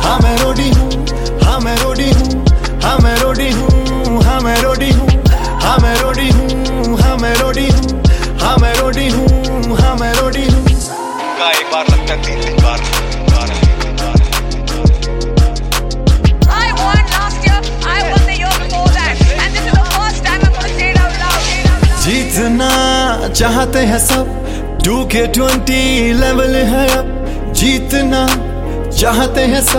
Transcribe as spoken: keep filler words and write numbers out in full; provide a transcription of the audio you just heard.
हाँ मैं रोडी हूँ, हाँ मैं रोडी हूँ, हाँ मैं रोडी हूँ, हाँ मैं रोडी हूँ, हाँ मैं रोडी हूँ, हाँ मैं रोडी हूँ, हाँ मैं रोडी हूँ, हाँ मैं रोडी हूँ। का एक बार लगता है तीन तीन बार I won last year, I won the year before that, and this is the first time I'm going to say it out loud. जीतना चाहते हैं सब, टू के ट्वेंटी लेवल है अब, जीतना चाहते हैं सब।